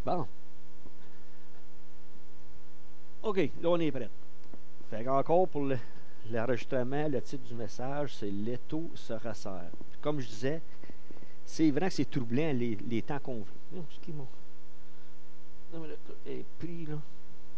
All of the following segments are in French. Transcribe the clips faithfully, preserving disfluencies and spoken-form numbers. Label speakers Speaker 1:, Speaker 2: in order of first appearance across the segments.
Speaker 1: Bon. OK, là, on est prêt. Fait qu'encore pour le- l'enregistrement, le titre du message, c'est L'étau se resserre. Comme je disais, c'est vrai que c'est troublant les, les temps qu'on vit. Non, ce qui mon. Non, mais là, est pris, là.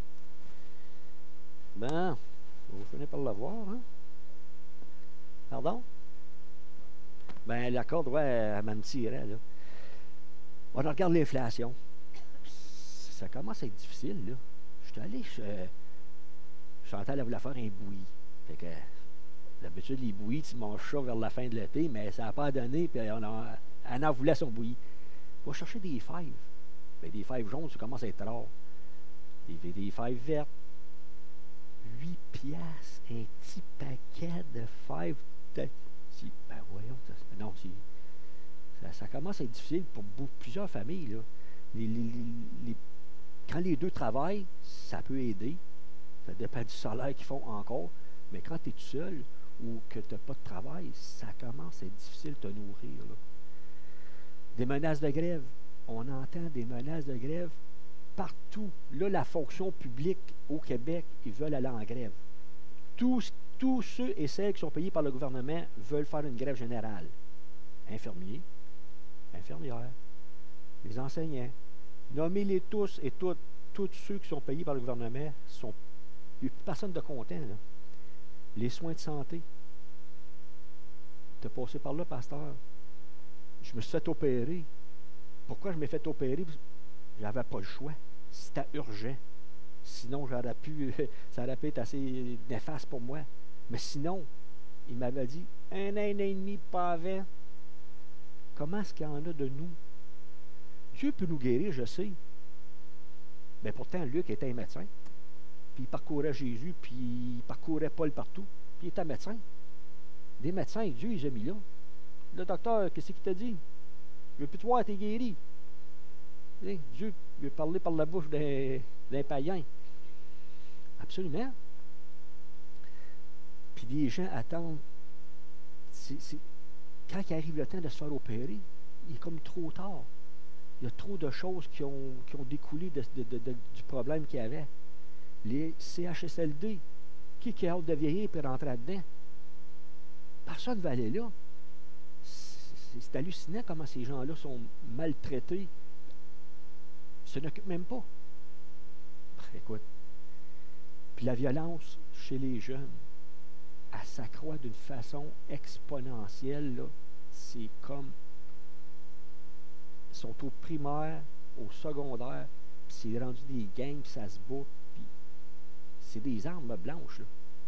Speaker 1: Bon, vous finissez par l'avoir, hein? Pardon? Ben, la corde, ouais, elle m'en tirait, là. On regarde l'inflation. Ça commence à être difficile, là. Je suis allé, je, Chantal, elle voulait faire un bouilli. Fait que, d'habitude, les bouillis, tu manges ça vers la fin de l'été, mais ça n'a pas donné, puis on a, elle en voulait son bouilli. Va chercher des fèves. Ben, des fèves jaunes, ça commence à être rare. Des, des fèves vertes. huit piastres, un petit paquet de fèves. De, si, ben voyons, ça, non, si, ça, ça commence à être difficile pour beaucoup, plusieurs familles, là. Les, les, les, les, quand les deux travaillent, ça peut aider. Ça dépend du salaire qu'ils font encore. Mais quand tu es tout seul ou que tu n'as pas de travail, ça commence à être difficile de te nourrir, là. Des menaces de grève. On entend des menaces de grève partout. Là, la fonction publique au Québec, ils veulent aller en grève. Tous, tous ceux et celles qui sont payés par le gouvernement veulent faire une grève générale. Infirmiers, infirmières, les enseignants. Nommez-les tous et toutes. Tous ceux qui sont payés par le gouvernement sont. Il n'y a plus personne de content, là. Les soins de santé. Tu as passé par là, pasteur. Je me suis fait opérer. Pourquoi je m'ai fait opérer? J'avais pas le choix. C'était urgent. Sinon, j'aurais pu, ça aurait pu être assez néfaste pour moi. Mais sinon, il m'avait dit, un an et demi, pas avant. Comment est-ce qu'il y en a de nous? Dieu peut nous guérir, je sais. Mais pourtant, Luc était un médecin. Puis il parcourait Jésus, puis il parcourait Paul partout. Puis il était médecin. Des médecins, Dieu, il les a mis là. Le docteur, qu'est-ce qu'il t'a dit? Je veux plus te voir, t'es guéri. Et Dieu lui a parlé par la bouche d'un, d'un païen. Absolument. Puis les gens attendent. C'est, c'est, quand il arrive le temps de se faire opérer, il est comme trop tard. Il y a trop de choses qui ont, qui ont découlé de, de, de, de, du problème qu'il y avait. Les C H S L D, qui, qui a hâte de vieillir et rentrer là-dedans? Personne ne va aller là. C'est, c'est hallucinant comment ces gens-là sont maltraités. Ils ne se n'occupent même pas. Écoute. Puis la violence chez les jeunes, elle s'accroît d'une façon exponentielle, là. C'est comme. Ils sont au primaire, au secondaire, puis c'est rendu des gangs, puis ça se bat, puis c'est des armes blanches, là.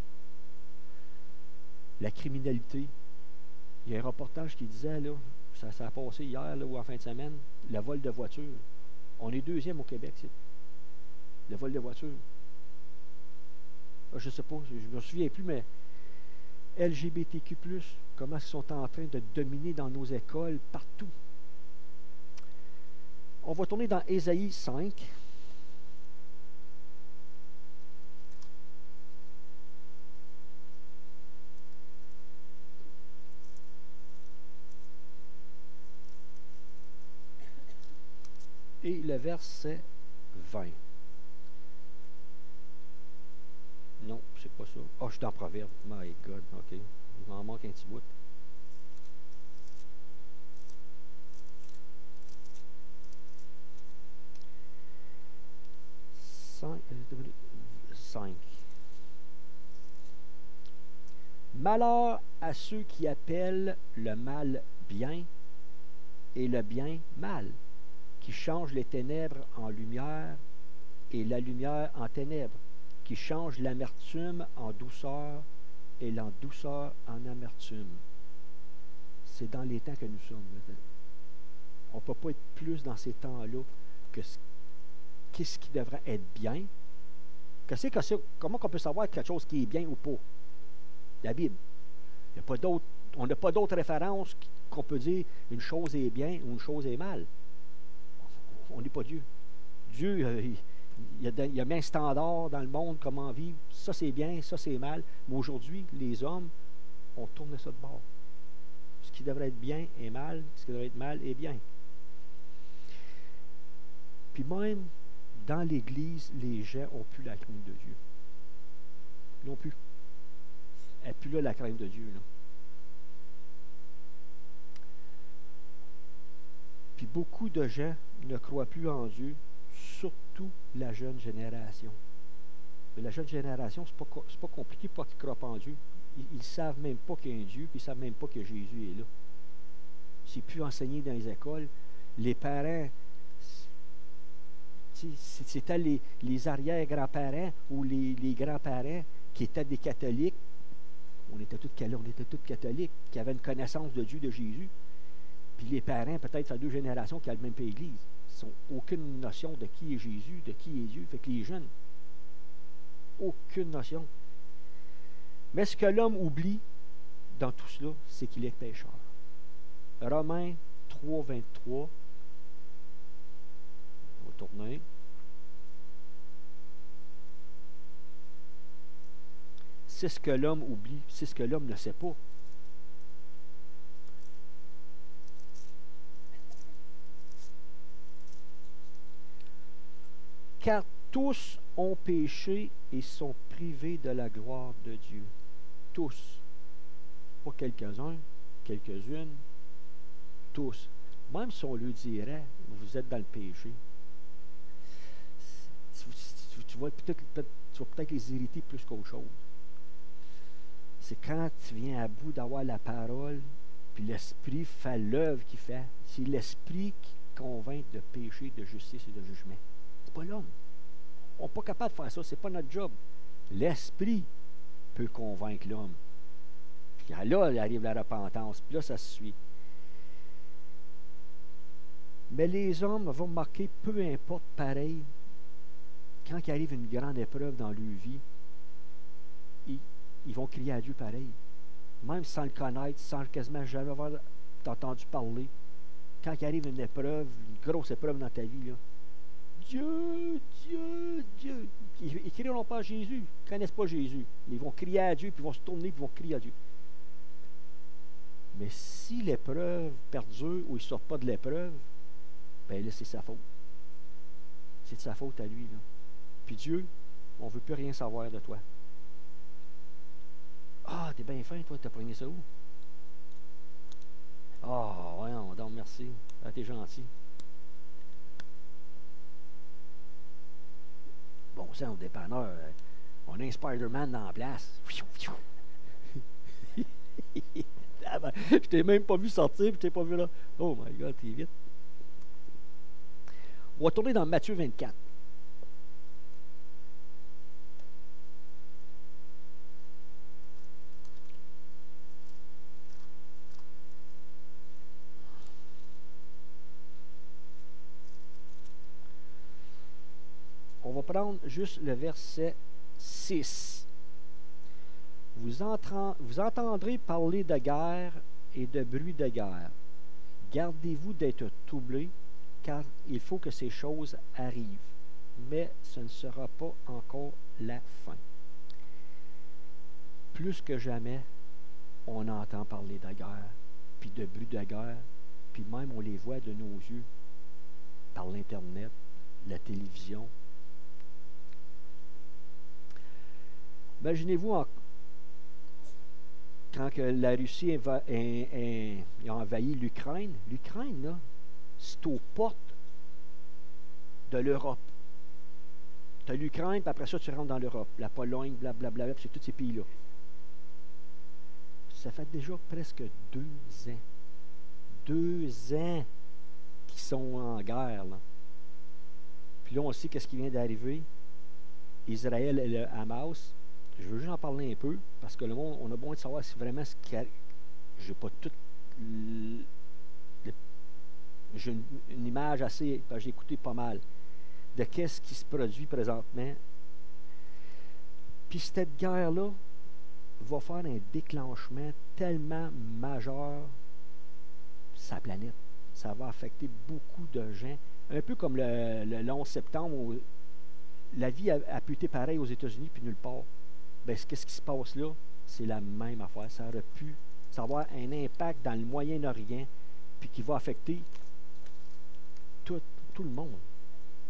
Speaker 1: La criminalité. Il y a un reportage qui disait, là, ça, ça a passé hier là, ou en fin de semaine, le vol de voiture. On est deuxième au Québec, c'est. Le vol de voiture. Je ne sais pas, je ne me souviens plus, mais L G B T Q plus, comment ils sont en train de dominer dans nos écoles, partout. On va tourner dans Ésaïe cinq. Et le verset vingt. Non, c'est pas ça. Ah, oh, je suis dans Proverbe. My God, OK. Il m'en manque un petit bout. cinq. Malheur à ceux qui appellent le mal bien et le bien mal, qui changent les ténèbres en lumière et la lumière en ténèbres, qui changent l'amertume en douceur et la douceur en amertume. C'est dans les temps que nous sommes. On ne peut pas être plus dans ces temps-là que ce qu'est-ce qui devrait être bien. Qu'est-ce que c'est, comment on peut savoir quelque chose qui est bien ou pas? La Bible. Il y a pas d'autre, on n'a pas d'autres références qu'on peut dire une chose est bien ou une chose est mal. On n'est pas Dieu. Dieu, euh, il, il, a, il a mis un standard dans le monde, comment vivre. Ça c'est bien, ça c'est mal. Mais aujourd'hui, les hommes, on tourne ça de bord. Ce qui devrait être bien est mal, ce qui devrait être mal est bien. Puis même dans l'Église, les gens n'ont plus la crainte de Dieu. Ils n'ont plus. Elle n'est plus là, la crainte de Dieu. Là. Puis beaucoup de gens ne croient plus en Dieu, surtout la jeune génération. Mais la jeune génération, ce n'est pas, c'est pas compliqué pour qu'ils ne croient pas en Dieu. Ils ne savent même pas qu'il y a un Dieu, puis ils ne savent même pas que Jésus est là. C'est plus enseigné dans les écoles. Les parents, c'était les, les arrière-grands-parents ou les, les grands-parents qui étaient des catholiques. On était tous, on était tous catholiques, qui avaient une connaissance de Dieu, de Jésus. Puis les parents, peut-être, ça fait deux générations qui n'ont même pas l'église. Ils n'ont aucune notion de qui est Jésus, de qui est Dieu. Fait que les jeunes, aucune notion. Mais ce que l'homme oublie dans tout cela, c'est qu'il est pécheur. Romains trois, vingt-trois. On va tourner. C'est ce que l'homme oublie, c'est ce que l'homme ne sait pas. Car tous ont péché et sont privés de la gloire de Dieu. Tous. Pas quelques-uns, quelques-unes. Tous. Même si on lui dirait, vous êtes dans le péché, tu, tu, tu vas peut-être peut peut les irriter plus qu'autre chose. C'est quand tu viens à bout d'avoir la parole, puis l'Esprit fait l'œuvre qu'il fait. C'est l'Esprit qui convainc de péché, de justice et de jugement. C'est pas l'homme. On n'est pas capable de faire ça, c'est pas notre job. L'Esprit peut convaincre l'homme. Puis là, il arrive la repentance, puis là, ça se suit. Mais les hommes vont marquer, peu importe pareil, quand il arrive une grande épreuve dans leur vie, ils, ils vont crier à Dieu pareil. Même sans le connaître, sans quasiment jamais avoir entendu parler. Quand il arrive une épreuve, une grosse épreuve dans ta vie, là, Dieu, Dieu, Dieu. Ils ne crieront pas à Jésus, ils ne connaissent pas Jésus. Mais ils vont crier à Dieu, puis ils vont se tourner, puis ils vont crier à Dieu. Mais si l'épreuve perdure ou ils ne sortent pas de l'épreuve, bien là, c'est sa faute. C'est de sa faute à lui. Là. Puis Dieu, on ne veut plus rien savoir de toi. Ah, t'es bien fin, toi, t'as pogné ça où? Ah, oh, voyons, donc, merci. Ah, t'es gentil. Bon sang, au dépanneur, euh, on a un Spider-Man dans la place. Je t'ai même pas vu sortir, puis je t'ai pas vu là. Oh my God, t'es vite. On va tourner dans Matthieu vingt-quatre. On va prendre juste le verset six. Vous, entrant, vous entendrez parler de guerre et de bruit de guerre. Gardez-vous d'être troublés, car il faut que ces choses arrivent. Mais ce ne sera pas encore la fin. Plus que jamais, on entend parler de guerre, puis de bruit de guerre, puis même on les voit de nos yeux, par l'Internet, la télévision. Imaginez-vous en, quand que la Russie a, a, a, a envahi l'Ukraine. L'Ukraine, là, c'est aux portes de l'Europe. Tu as l'Ukraine, puis après ça, tu rentres dans l'Europe. La Pologne, blablabla, puis c'est tous ces pays-là. Ça fait déjà presque deux ans. Deux ans qu'ils sont en guerre, là. Puis là, on sait qu'est-ce qui vient d'arriver. Israël et le Hamas. Je veux juste en parler un peu, parce que le monde, on a besoin de savoir si vraiment ce qu'il y a. Je n'ai pas tout. Le, le, j'ai une, une image assez. J'ai écouté pas mal de qu'est-ce qui se produit présentement. Puis cette guerre-là va faire un déclenchement tellement majeur sur la planète. Ça va affecter beaucoup de gens. Un peu comme le, le onze septembre, où la vie a, a pu être pareille aux États-Unis puis nulle part. Bien, qu'est-ce qui se passe là? C'est la même affaire. Ça aurait pu ça va avoir un impact dans le Moyen-Orient, puis qui va affecter tout, tout le monde.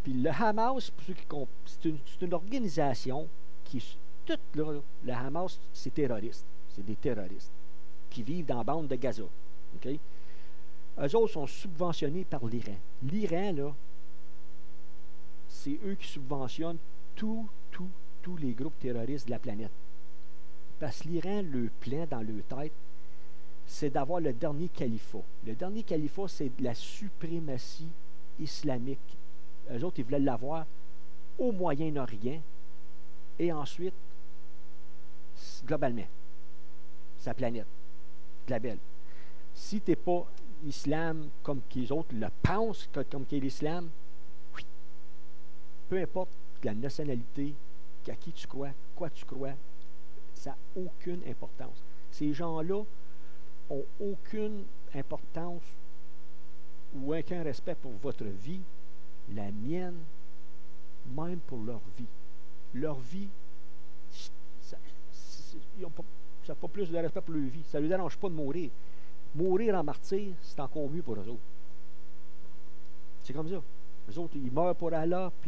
Speaker 1: Puis le Hamas, pour ceux qui comp- c'est une, c'est une organisation qui est toute là, là, le Hamas, c'est terroriste. C'est des terroristes qui vivent dans la bande de Gaza. OK? Eux autres sont subventionnés par l'Iran. L'Iran, là, c'est eux qui subventionnent tous, tous, tous les groupes terroristes de la planète. Parce que l'Iran, le plan dans leur tête, c'est d'avoir le dernier califat. Le dernier califat, c'est de la suprématie islamique. Eux autres, ils voulaient l'avoir au Moyen-Orient et ensuite, globalement, sa planète, de la belle. Si tu n'es pas islam comme les autres le pensent, comme qu'est l'islam, oui. Peu importe la nationalité, à qui tu crois, quoi tu crois, ça n'a aucune importance. Ces gens-là n'ont aucune importance ou aucun respect pour votre vie, la mienne, même pour leur vie. Leur vie, ça n'a pas, pas plus de respect pour leur vie. Ça ne leur dérange pas de mourir. Mourir en martyr, c'est encore mieux pour eux autres. C'est comme ça. Eux autres, ils meurent pour Allah, puis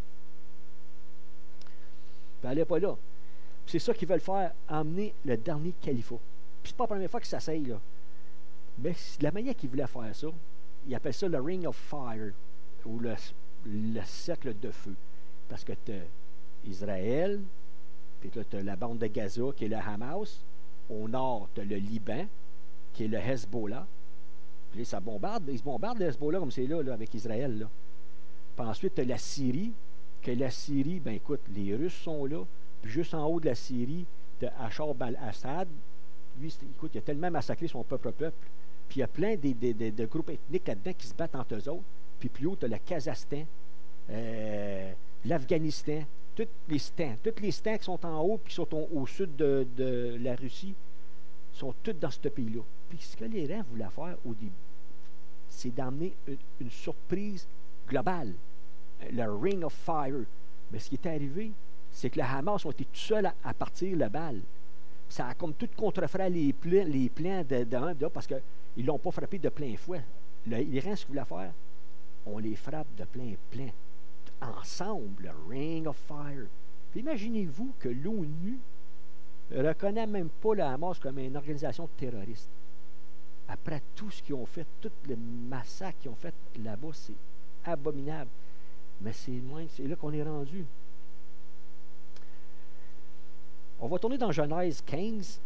Speaker 1: elle n'est pas là. C'est ça qu'ils veulent faire, emmener le dernier califat. Puis c'est pas la première fois qu'ils s'asseyent, là. Mais la manière qu'ils voulaient faire ça, ils appellent ça le Ring of Fire, ou le, le cercle de feu. Parce que tu as Israël, puis là, tu as la bande de Gaza, qui est le Hamas. Au nord, tu as le Liban, qui est le Hezbollah. Puis là, ça bombarde. Ils se bombardent le Hezbollah comme c'est là, là, avec Israël. Là. Puis ensuite, tu as la Syrie, que la Syrie, ben écoute, les Russes sont là. Puis juste en haut de la Syrie, tu as Achar al-Assad. Lui, écoute, il a tellement massacré son propre peuple. Puis il y a plein de, de, de, de groupes ethniques là-dedans qui se battent entre eux autres. Puis plus haut, tu as le Kazakhstan, euh, l'Afghanistan, tous les stans. Tous les stans qui sont en haut puis qui sont au, au sud de, de la Russie sont tous dans ce pays-là. Puis ce que les Iraniens voulaient faire au début, c'est d'amener une, une surprise globale. Le Ring of Fire. Mais ce qui est arrivé, c'est que le Hamas ont été tout seuls à, à partir le bal. Ça a comme tout contrefait les plans, les plans de, de un, de, parce qu'ils ne l'ont pas frappé de plein fouet. Le, l'Iran, ce qu'ils voulaient faire, on les frappe de plein plein. Ensemble, le Ring of Fire. Puis imaginez-vous que l'ONU ne reconnaît même pas le Hamas comme une organisation terroriste. Après tout ce qu'ils ont fait, tout le massacre qu'ils ont fait là-bas, c'est abominable. Mais c'est loin, c'est là qu'on est rendu. On va tourner dans Genèse quinze.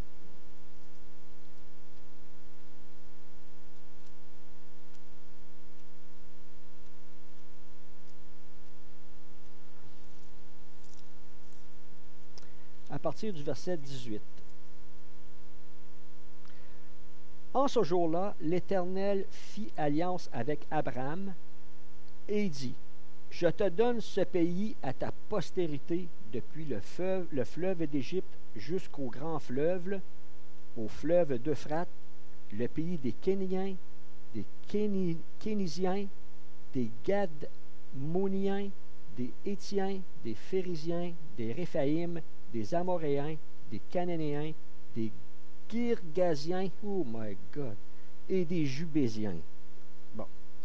Speaker 1: À partir du verset dix-huit. En ce jour-là, l'Éternel fit alliance avec Abraham et dit: Je te donne ce pays à ta postérité depuis le fleuve, le fleuve d'Égypte jusqu'au grand fleuve, au fleuve d'Euphrate, le pays des Kéniens, des Kéni, Kénisiens, des Gadmoniens, des Hétiens, des Phérésiens, des Réphaïm, des Amoréens, des Cananéens, des Girgasiens, oh my God, et des Jubésiens. Bon.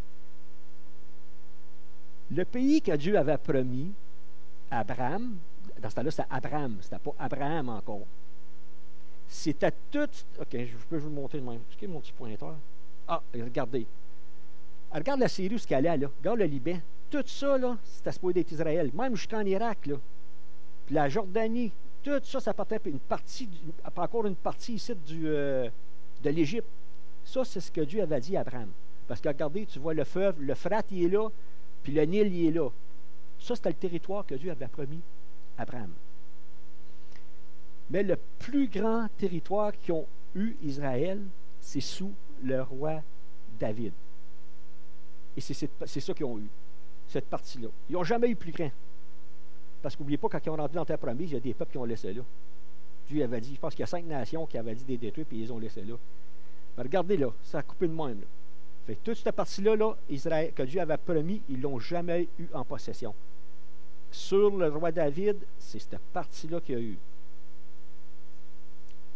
Speaker 1: Le pays que Dieu avait promis à Abraham, dans ce temps-là, c'était Abraham, c'était pas Abraham encore. C'était tout. OK, je peux vous le montrer de même. Est-ce mon petit pointeur? Ah, regardez. Regarde la Syrie où ce qu'elle est, là. Regarde le Liban. Tout ça, là, c'était supposé d'être Israël. Même jusqu'en Irak, là. Puis la Jordanie. Tout ça, ça partait une partie, du, encore une partie ici du, euh, de l'Égypte. Ça, c'est ce que Dieu avait dit à Abraham. Parce que regardez, tu vois le fleuve, le Frate, il est là, puis le Nil, il est là. Ça, c'était le territoire que Dieu avait promis à Abraham. Mais le plus grand territoire qu'ils ont eu, Israël, c'est sous le roi David. Et c'est, c'est, c'est ça qu'ils ont eu, cette partie-là. Ils n'ont jamais eu plus grand. Parce qu'oubliez pas, quand ils ont rentré dans terre promise, il y a des peuples qui ont laissé là. Dieu avait dit, je pense qu'il y a cinq nations qui avaient dit des détruits, puis ils les ont laissés là. Mais regardez là, ça a coupé de même. Là. Fait que toute cette partie-là, là, Israël, que Dieu avait promis, ils ne l'ont jamais eu en possession. Sur le roi David, c'est cette partie-là qu'il y a eu.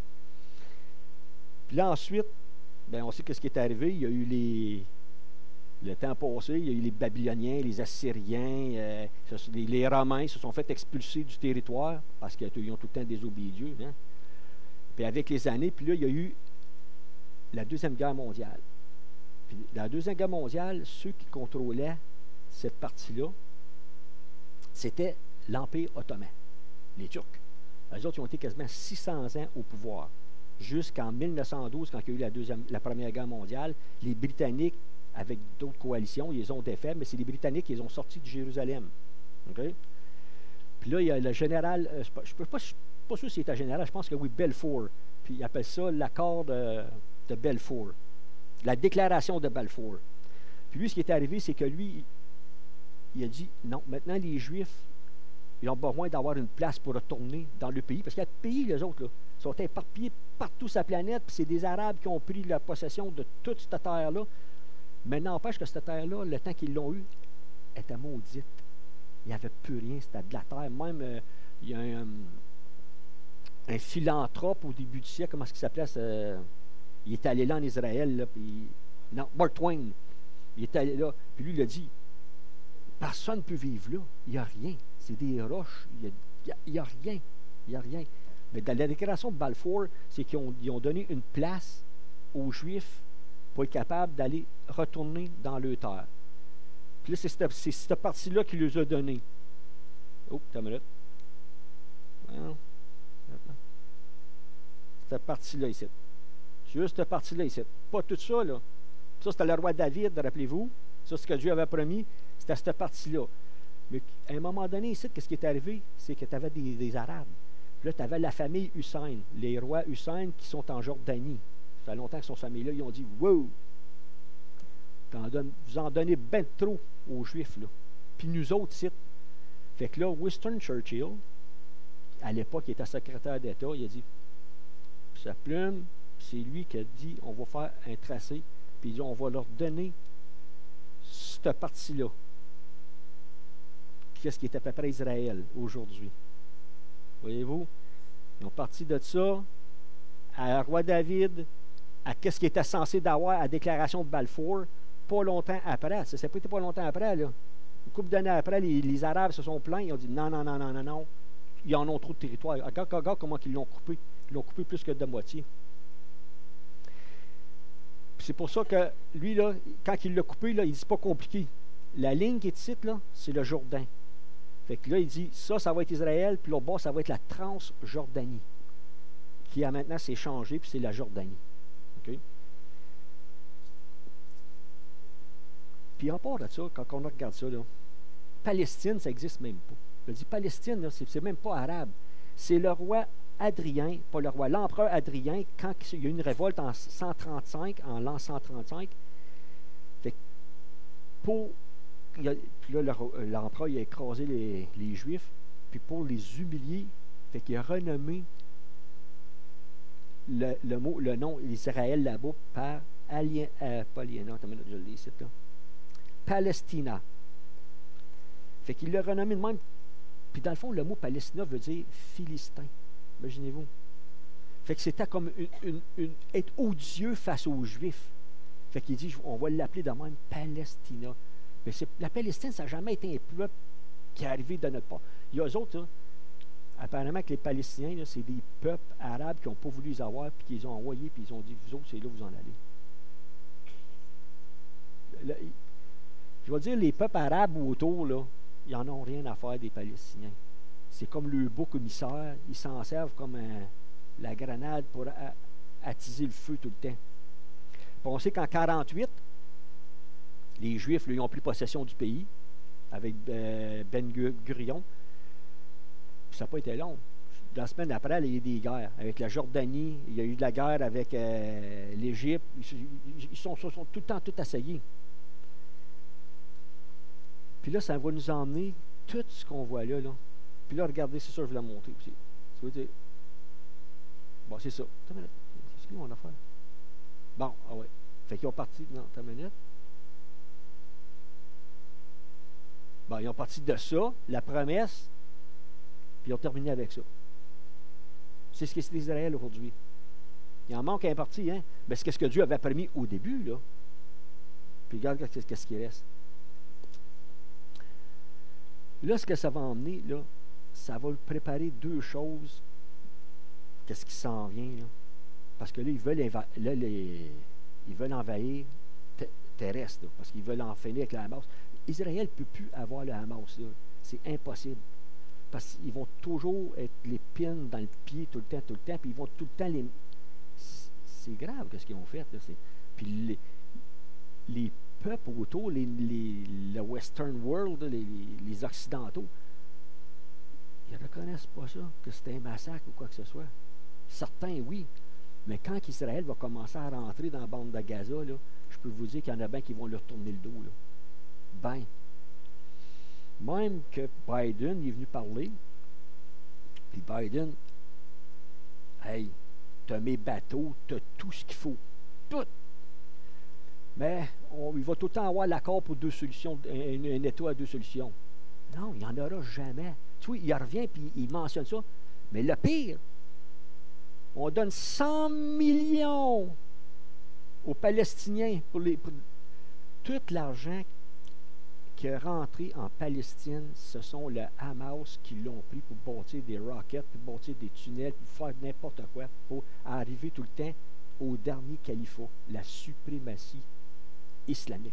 Speaker 1: Puis là, ensuite, ben, on sait que ce qui est arrivé, il y a eu les, Le temps passé, il y a eu les Babyloniens, les Assyriens, euh, les, les Romains se sont fait expulser du territoire parce qu'ils ont tout le temps désobéi Dieu. Hein? Puis avec les années, puis là, il y a eu la Deuxième Guerre mondiale. Puis la Deuxième Guerre mondiale, ceux qui contrôlaient cette partie-là, c'était l'Empire ottoman, les Turcs. Eux autres, ils ont été quasiment six cents ans au pouvoir. Jusqu'en mille neuf cent douze, quand il y a eu la, deuxième, la Première Guerre mondiale, les Britanniques, avec d'autres coalitions, ils les ont défaits, mais c'est les Britanniques qui les ont sortis de Jérusalem. Okay? Puis là, il y a le général, euh, je ne suis pas, pas sûr s'il était général, je pense que oui, Balfour. Puis il appelle ça l'accord de, de Balfour. La déclaration de Balfour. Puis lui, ce qui est arrivé, c'est que lui, il a dit, non, maintenant les Juifs, ils ont besoin d'avoir une place pour retourner dans le pays. Parce qu'il y a des pays, les autres, là, sont éparpillés partout sur la planète, puis c'est des Arabes qui ont pris la possession de toute cette terre-là. Mais n'empêche que cette terre-là, le temps qu'ils l'ont eue, était maudite. Il n'y avait plus rien, c'était de la terre. Même, euh, il y a un, un philanthrope au début du siècle, comment est-ce qu'il s'appelait? Euh, il est allé là en Israël, là, puis, non, Mark Twain. Il est allé là, puis lui, il a dit, personne ne peut vivre là, il n'y a rien. C'est des roches, il n'y a, a, a rien. Il n'y a rien. Mais dans la déclaration de Balfour, c'est qu'ils ont, ils ont donné une place aux Juifs pour être capables d'aller retourner dans leur terre. Puis là, c'est cette, c'est cette partie-là qu'il les a donnée. Oh, t'as une minute. Non. Cette partie-là ici. Juste cette partie-là ici. Pas tout ça, là. Ça, c'était le roi David, rappelez-vous. Ça, ce que Dieu avait promis, c'était cette partie-là. Mais à un moment donné, ici, qu'est-ce qui est arrivé? C'est que tu avais des, des Arabes. Puis là, tu avais la famille Hussein, les rois Hussein qui sont en Jordanie. Ça fait longtemps que cette famille-là, ils ont dit « Wow! Vous en donnez bien trop aux Juifs, là. » Puis nous autres, ici. Fait que là, Winston Churchill, à l'époque, il était secrétaire d'État, il a dit « Sa plume, c'est lui qui a dit « On va faire un tracé, puis il dit, on va leur donner cette partie-là. » Qu'est-ce qui est à peu près Israël aujourd'hui? Voyez-vous? Ils ont parti de ça à roi David, à qu'est-ce qui était censé d'avoir à la déclaration de Balfour, pas longtemps après. Ça s'est pas été pas longtemps après, là. Une couple d'années après, les, les Arabes se sont plaints, ils ont dit non, non, non, non, non, non, ils en ont trop de territoire. Regarde, regarde comment ils l'ont coupé. Ils l'ont coupé plus que de moitié. C'est pour ça que lui, là, quand il l'a coupé, là, il dit pas compliqué. La ligne qui est ici, là, c'est le Jourdain. Fait que là, il dit, ça, ça va être Israël, puis l'autre bas, ça va être la Transjordanie, qui a maintenant s'est changé, puis c'est la Jordanie. Okay? Puis en part de ça, quand on regarde ça, là, Palestine, ça n'existe même pas. Je dis Palestine, là, c'est, c'est même pas arabe. C'est le roi Adrien, pas le roi, l'empereur Adrien, quand il y a eu une révolte en cent trente-cinq, en l'an cent trente-cinq, fait que pour il a, puis là, l'empereur il a écrasé les, les Juifs, puis pour les humilier, fait qu'il a renommé le, le mot, le nom Israël là-bas par Alien, euh, pas Aliena, attends une minute, je l'ai ici, là. Palestina. Fait qu'il l'a renommé de même. Puis dans le fond, le mot Palestina veut dire Philistin. Imaginez-vous. Fait que c'était comme une, une, une, être odieux face aux Juifs. Fait qu'il dit, on va l'appeler de même Palestina. Mais c'est, la Palestine, ça n'a jamais été un peuple qui est arrivé de notre part. Il y a eux autres, là, apparemment que les Palestiniens, là, c'est des peuples arabes qui n'ont pas voulu les avoir, puis qu'ils ont envoyés, puis ils ont dit, vous autres, c'est là où vous en allez. Le, je vais dire, les peuples arabes autour, là, ils n'en ont rien à faire des Palestiniens. C'est comme le beau commissaire, ils s'en servent comme un, la grenade pour a, attiser le feu tout le temps. Puis on sait qu'en quarante-huit, les Juifs, là, ils ont pris possession du pays avec euh, Ben Gurion. Puis ça n'a pas été long. La semaine après, là, il y a eu des guerres avec la Jordanie, il y a eu de la guerre avec euh, l'Égypte. Ils, ils sont, sont, sont tout le temps tout assaillis. Puis là, ça va nous emmener tout ce qu'on voit là, là. Puis là, regardez, c'est ça, je vais la montrer aussi. Ça veut dire. Bon, c'est ça. Attends une minute. C'est ce qu'on a fait. Bon, ah ouais. Fait qu'ils ont parti. Non, attends une minute. Bon, ils ont parti de ça, la promesse, puis ils ont terminé avec ça. C'est ce que c'est Israël aujourd'hui. Il en manque un parti, hein? Mais c'est ce que Dieu avait promis au début, là. Puis regarde qu'est-ce qui reste. Là, ce que ça va emmener, là, ça va préparer deux choses. Qu'est-ce qui s'en vient, là? Parce que là, ils veulent, là, les, ils veulent envahir terrestre, là, parce qu'ils veulent en finir avec le Hamas. Israël ne peut plus avoir le Hamas, là. C'est impossible. Parce qu'ils vont toujours être les pins dans le pied tout le temps, tout le temps, puis ils vont tout le temps les... C'est grave ce qu'ils ont fait, là. Puis les, les peuples autour, les, les, le Western World, les, les Occidentaux, ils ne reconnaissent pas ça, que c'était un massacre ou quoi que ce soit. Certains, oui. Mais quand Israël va commencer à rentrer dans la bande de Gaza, là, je peux vous dire qu'il y en a bien qui vont leur tourner le dos. Là. Ben. Même que Biden est venu parler, puis Biden, hey, t'as mes bateaux, t'as tout ce qu'il faut. Tout. Mais on, il va tout le temps avoir l'accord pour deux solutions, un, un État à deux solutions. Non, il n'y en aura jamais. Tu vois, il revient et il mentionne ça. Mais le pire, on donne cent millions aux Palestiniens pour, les, pour tout l'argent qui est rentré en Palestine. Ce sont le Hamas qui l'ont pris pour bâtir des rockets, pour bâtir des tunnels, pour faire n'importe quoi, pour arriver tout le temps au dernier califat, la suprématie islamique.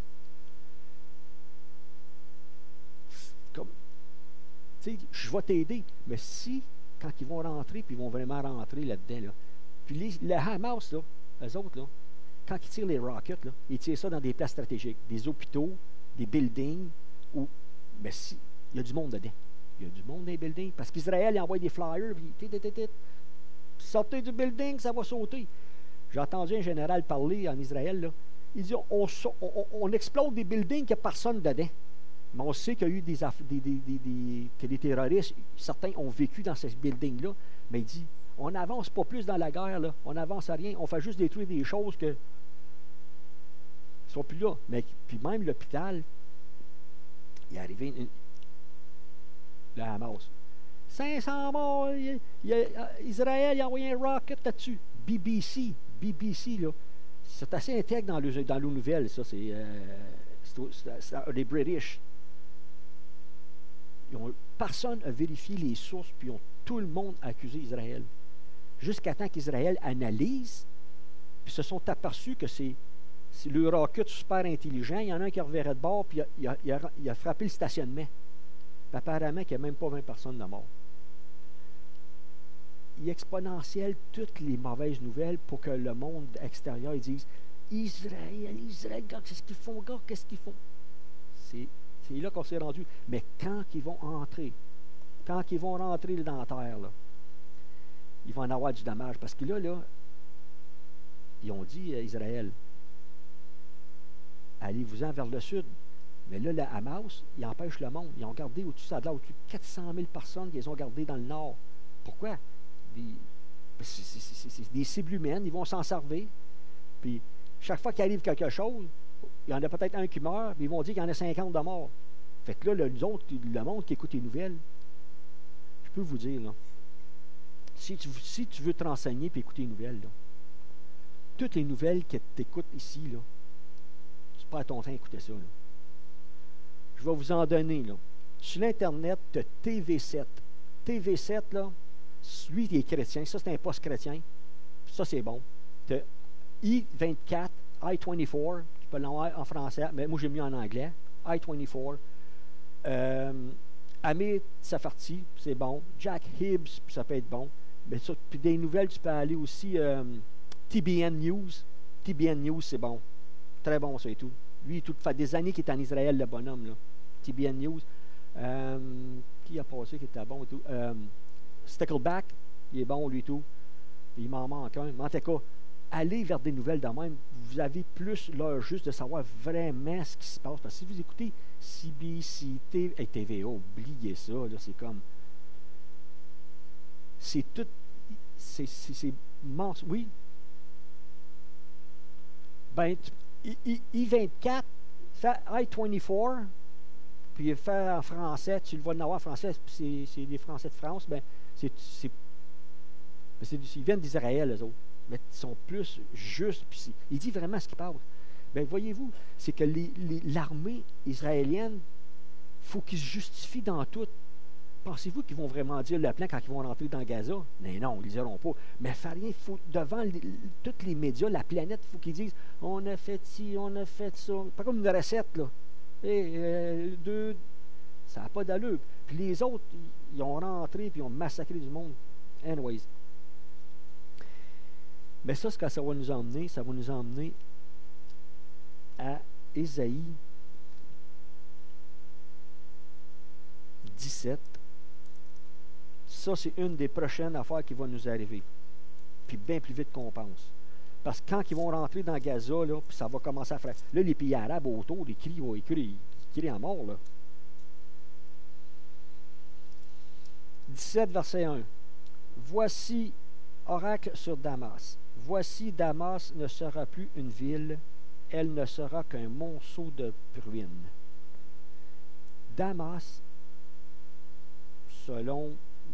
Speaker 1: Comme, tu sais, je vais t'aider, mais si, quand ils vont rentrer, puis ils vont vraiment rentrer là-dedans, là, puis les, le Hamas, là, eux autres, là, quand ils tirent les rockets, là, ils tirent ça dans des places stratégiques, des hôpitaux, des buildings, où, mais si, il y a du monde dedans. Il y a du monde dans les buildings, parce qu'Israël, il envoie des flyers, puis tit, tit, tit, sortez du building, ça va sauter. J'ai entendu un général parler en Israël, là, il dit, on, on, on explose des buildings qu'il n'y a personne dedans. Mais on sait qu'il y a eu des, des, des, des, des, que des terroristes, certains ont vécu dans ces buildings-là, mais il dit, on n'avance pas plus dans la guerre, là, on n'avance à rien, on fait juste détruire des choses que ne sont plus là. Mais puis même l'hôpital, il est arrivé une, le Hamas. cinq cents morts, il, il, Israël il a envoyé un rocket là-dessus. B B C, B B C, là, c'est assez intègre dans le, dans l'eau nouvelle, ça, c'est, euh, les British. Ils ont, personne n'a vérifié les sources, puis ont tout le monde accusé Israël. Jusqu'à temps qu'Israël analyse, puis se sont aperçus que c'est, c'est le rocket super intelligent. Il y en a un qui reverrait de bord, puis il a, il a, il a frappé le stationnement. Puis apparemment qu'il n'y a même pas vingt personnes de mort. Il exponentielle toutes les mauvaises nouvelles pour que le monde extérieur ils dise Israël, Israël, gars, qu'est-ce qu'ils font, gars, qu'est-ce qu'ils font? C'est, c'est là qu'on s'est rendu. Mais quand ils vont entrer, quand ils vont rentrer dans la terre, là, ils vont en avoir du dommage. Parce que là, là, ils ont dit à Israël, allez-vous-en vers le sud. Mais là, le Hamas, il empêche le monde. Ils ont gardé au-dessus, ça a au-dessus de quatre cent mille personnes qu'ils ont gardées dans le nord. Pourquoi? Des, c'est, c'est, c'est, c'est des cibles humaines, ils vont s'en servir. Puis, chaque fois qu'il arrive quelque chose, il y en a peut-être un qui meurt, mais ils vont dire qu'il y en a cinquante de morts. Fait que là, le, nous autres, le monde qui écoute les nouvelles, je peux vous dire, là, si tu, si tu veux te renseigner et écouter les nouvelles, là, toutes les nouvelles que tu écoutes ici, là, tu perds ton temps à écouter ça. Là. Je vais vous en donner. Là. Sur l'Internet, tu as T V sept. T V sept, là, lui, il est chrétien. Ça, c'est un poste chrétien. Ça, c'est bon. Tu as I vingt-quatre, I vingt-quatre. Tu peux l'avoir en français, mais moi, j'ai mis en anglais. I vingt-quatre. Euh, Amir Safarti, c'est bon. Jack Hibbs, ça peut être bon. Mais ça, puis des nouvelles, tu peux aller aussi. Euh, T B N News. T B N News, c'est bon. Très bon, ça et tout. Lui, tout fait des années qu'il est en Israël, le bonhomme, là. T B N News. Euh, qui a passé qui était bon et tout? Euh, Stickleback, il est bon, lui et tout. Il m'en manque un. Mais en tout cas, allez vers des nouvelles de même. Vous avez plus l'heure juste de savoir vraiment ce qui se passe. Parce que si vous écoutez C B C, T V, T V A, oubliez ça, là, c'est comme... C'est tout... C'est... c'est, c'est mens... Oui? Ben, I vingt-quatre, fait I vingt-quatre, puis il fait en français, tu le vois en avoir en français, c'est, c'est des Français de France, ben, c'est, c'est, ben c'est, ils viennent d'Israël, eux autres, mais ils sont plus justes, puis il dit vraiment ce qui passe. Bien, voyez-vous, c'est que les, les, l'armée israélienne, il faut qu'ils se justifient dans tout. Pensez-vous qu'ils vont vraiment dire le plan quand ils vont rentrer dans Gaza? Mais non, ils ne diront pas. Mais faire rien, il faut, devant les, tous les médias, la planète, il faut qu'ils disent on a fait ci, on a fait ça. Pas comme une recette, là. Et, euh, deux, ça n'a pas d'allure. Puis les autres, ils ont rentré puis ils ont massacré du monde. Anyways. Mais ça, ce que ça va nous emmener, ça va nous emmener à Ésaïe dix-sept. Ça, c'est une des prochaines affaires qui va nous arriver. Puis bien plus vite qu'on pense. Parce que quand ils vont rentrer dans Gaza, là, puis ça va commencer à faire. Là, les pays arabes autour, ils crient, ils crient, ils crient en mort, là. dix-sept, verset un. Voici oracle sur Damas. Voici Damas ne sera plus une ville, elle ne sera qu'un monceau de ruines. Damas, selon,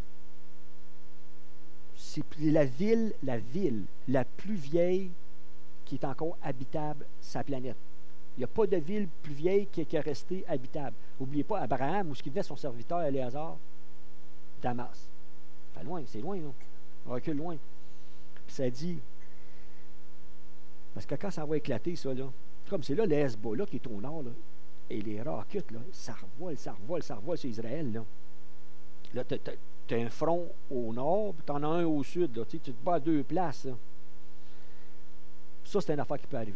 Speaker 1: c'est la ville, la ville la plus vieille qui est encore habitable sur la planète. Il n'y a pas de ville plus vieille qui est restée habitable. N'oubliez pas Abraham, où ce qu'il venait son serviteur Éléazar, Damas. Ça fait loin, c'est loin, non? On recule loin. Puis ça dit, parce que quand ça va éclater, ça, là, comme c'est là, le Hezbollah qui est au nord, là, et les rockets, là, ça revole, ça revole, ça revole sur Israël, là. Là, tu as un front au nord, puis tu en as un au sud, là. Tu te bats à deux places, là. Ça, c'est une affaire qui peut arriver.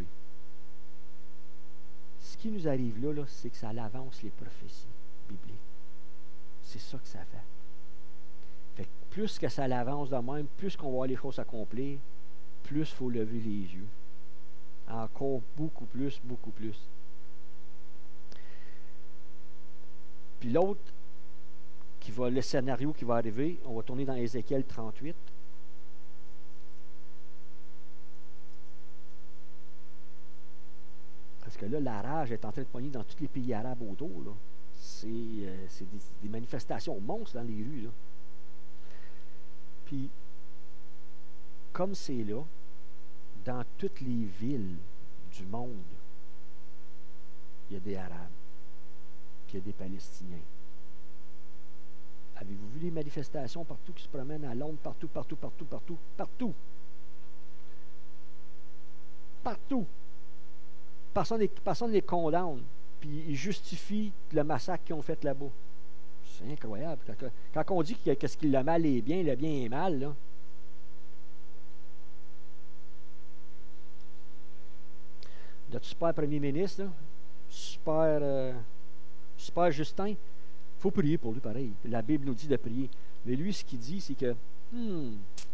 Speaker 1: Ce qui nous arrive là, là c'est que ça avance les prophéties bibliques. C'est ça que ça fait. Fait que plus que ça l'avance de même, plus qu'on va voir les choses s'accomplir, plus il faut lever les yeux. Encore beaucoup plus, beaucoup plus. Puis l'autre, qui va, le scénario qui va arriver, on va tourner dans Ézéchiel trente-huit. Parce que là, la rage est en train de pogner dans tous les pays arabes autour. Là. C'est, euh, c'est des, des manifestations monstres dans les rues. Là. Puis, comme c'est là, dans toutes les villes du monde, il y a des Arabes, puis il y a des Palestiniens. Avez-vous vu les manifestations partout qui se promènent à Londres, partout, partout, partout, partout, partout? Partout. Personne ne personne les condamne, puis ils justifient le massacre qu'ils ont fait là-bas. C'est incroyable. Quand, quand on dit que, que ce qui le mal est bien, le bien est mal, là. Notre super premier ministre, là, super, euh, super Justin, il faut prier pour lui pareil. La Bible nous dit de prier. Mais lui, ce qu'il dit, c'est que hmm,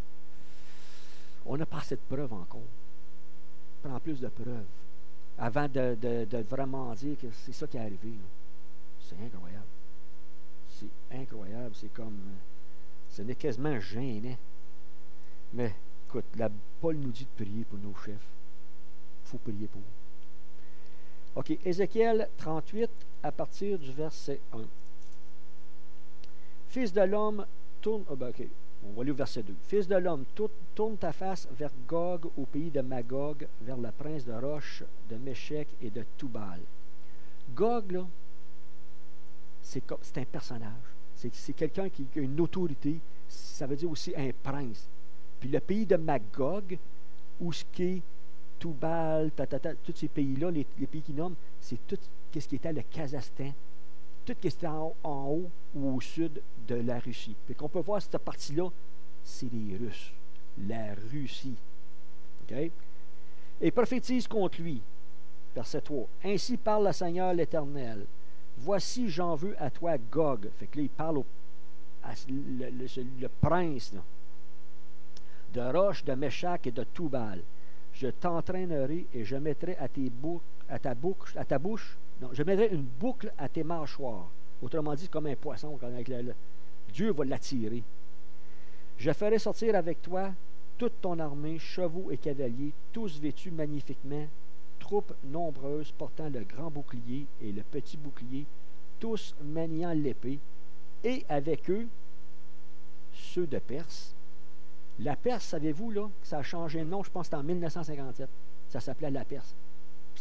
Speaker 1: on n'a pas assez de preuves encore. Prends plus de preuves avant de, de, de vraiment dire que c'est ça qui est arrivé. Là. C'est incroyable. C'est incroyable. C'est comme... Ce n'est quasiment gênant. Mais, écoute, la, Paul nous dit de prier pour nos chefs. Il faut prier pour eux. OK, Ézéchiel trente-huit, à partir du verset un. Fils de l'homme, tourne... Oh ben OK, on va aller au verset deux. Fils de l'homme, tourne ta face vers Gog, au pays de Magog, vers le prince de Roche, de Méchec et de Toubal. Gog, là, c'est, c'est un personnage. C'est, c'est quelqu'un qui a une autorité. Ça veut dire aussi un prince. Puis le pays de Magog, où ce qui est Toubal, tatata, tous ces pays-là, les, les pays qui nomment, c'est tout ce qui était le Kazakhstan, tout ce qui était en, en haut ou au sud de la Russie. Puis qu'on peut voir cette partie-là, c'est les Russes, la Russie. OK? Et prophétise contre lui, verset trois. Ainsi parle le Seigneur l'Éternel. Voici, j'en veux à toi, Gog. Fait que là, il parle au à le, le, le prince là, de Roche, de Méchach et de Toubal. Je t'entraînerai et je mettrai à, tes bouc, à, ta bouche, à ta bouche, non, je mettrai une boucle à tes mâchoires. Autrement dit, comme un poisson, quand avec le, le, Dieu va l'attirer. Je ferai sortir avec toi toute ton armée, chevaux et cavaliers, tous vêtus magnifiquement, troupes nombreuses portant le grand bouclier et le petit bouclier, tous maniant l'épée, et avec eux, ceux de Perse. La Perse, savez-vous, là, ça a changé de nom, je pense que c'était en mille neuf cent cinquante-sept. Ça s'appelait la Perse.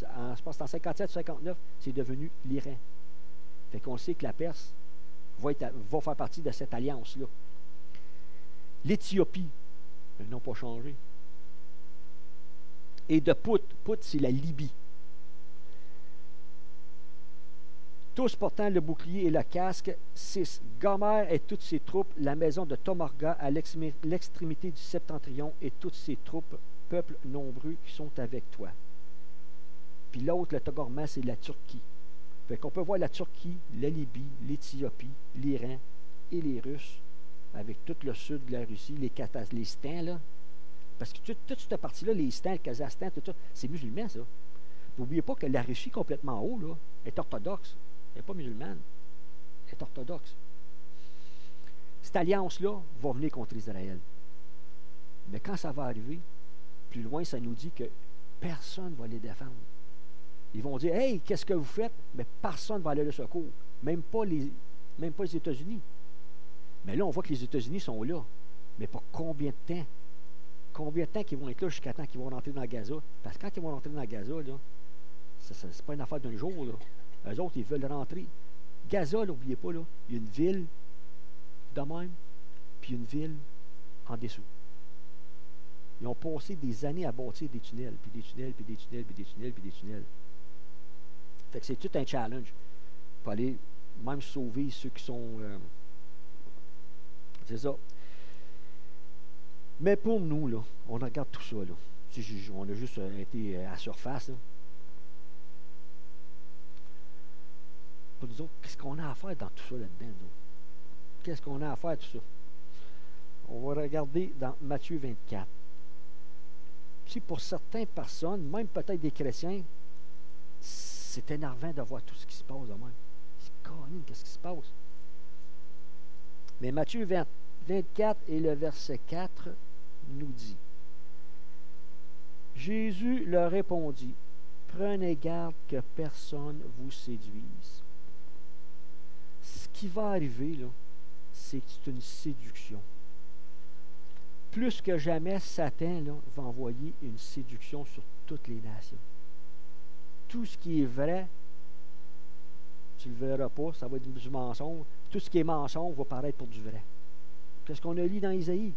Speaker 1: en, je pense que en cinquante-sept ou cinquante-neuf, c'est devenu l'Iran. Fait qu'on sait que la Perse va, être, va faire partie de cette alliance-là. L'Éthiopie, ils n'ont pas changé. Et de Pout, Pout, c'est la Libye. Tous portant le bouclier et le casque, six. Gomer et toutes ses troupes, la maison de Tomarga à l'extrémité du septentrion et toutes ses troupes, peuples nombreux qui sont avec toi. Puis l'autre, le Togorma, c'est la Turquie. Fait qu'on peut voir la Turquie, la Libye, l'Éthiopie, l'Iran et les Russes, avec tout le sud de la Russie, les Kazakhstans, les Stans, là. Parce que toute, toute cette partie-là, les Stans, le Kazakhstan, tout ça, c'est musulman, ça. N'oubliez pas que la Russie, complètement en haut, là, est orthodoxe. Elle n'est pas musulmane. Elle est orthodoxe. Cette alliance-là va venir contre Israël. Mais quand ça va arriver, plus loin, ça nous dit que personne ne va les défendre. Ils vont dire, « Hey, qu'est-ce que vous faites? » Mais personne ne va aller le secours. Même pas les, même pas les États-Unis. Mais là, on voit que les États-Unis sont là. Mais pour combien de temps? Combien de temps qu'ils vont être là jusqu'à temps qu'ils vont rentrer dans Gaza? Parce que quand ils vont rentrer dans Gaza, là, ce n'est pas une affaire d'un jour. Là. Eux autres, ils veulent rentrer. Gaza, n'oubliez pas, là, il y a une ville de même, puis une ville en dessous. Ils ont passé des années à bâtir des tunnels, puis des tunnels, puis des tunnels, puis des tunnels, puis des tunnels. Fait que c'est tout un challenge pour aller même sauver ceux qui sont... Euh, c'est ça. Mais pour nous, là, on regarde tout ça, là. On a juste été à la surface, là. Pour nous autres, qu'est-ce qu'on a à faire dans tout ça là-dedans, nous autres? Qu'est-ce qu'on a à faire, tout ça? On va regarder dans Matthieu vingt-quatre. Puis pour certaines personnes, même peut-être des chrétiens, c'est énervant de voir tout ce qui se passe de même. C'est connu, qu'est-ce qui se passe? Mais Matthieu vingt, vingt-quatre et le verset quatre nous dit, Jésus leur répondit, prenez garde que personne vous séduise. Ce qui va arriver, là, c'est que c'est une séduction. Plus que jamais, Satan là, va envoyer une séduction sur toutes les nations. Tout ce qui est vrai, tu ne le verras pas, ça va être du mensonge. Tout ce qui est mensonge va paraître pour du vrai. C'est ce qu'on a lu dans Isaïe.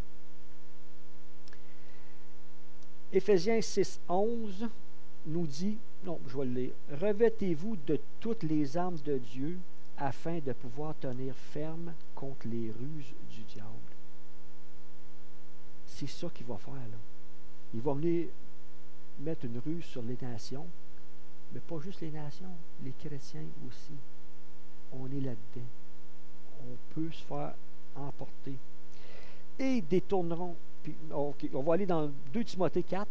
Speaker 1: Éphésiens six, onze nous dit, non, je vais le lire, « Revêtez-vous de toutes les armes de Dieu afin de pouvoir tenir ferme contre les ruses du diable. » C'est ça qu'il va faire, là. Il va venir mettre une ruse sur les nations, mais pas juste les nations, les chrétiens aussi. On est là-dedans. On peut se faire emporter. Et détourneront. Puis, okay, on va aller dans deux Timothée quatre.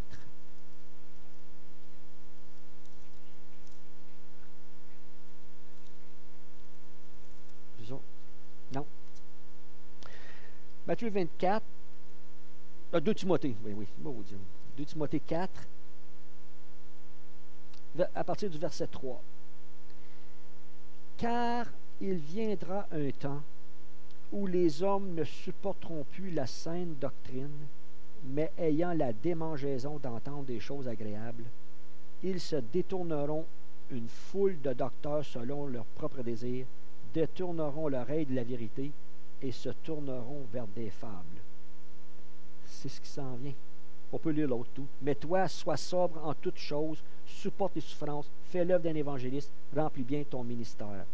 Speaker 1: Non. Matthieu vingt-quatre. Euh, deux Timothée, oui, oui. Bon, deux Timothée quatre, à partir du verset trois. Car il viendra un temps où les hommes ne supporteront plus la saine doctrine, mais ayant la démangeaison d'entendre des choses agréables, ils se détourneront une foule de docteurs selon leurs propres désirs, détourneront l'oreille de la vérité et se tourneront vers des fables. C'est ce qui s'en vient. On peut lire l'autre tout. Mais toi, sois sobre en toutes choses, supporte les souffrances, fais l'œuvre d'un évangéliste, remplis bien ton ministère.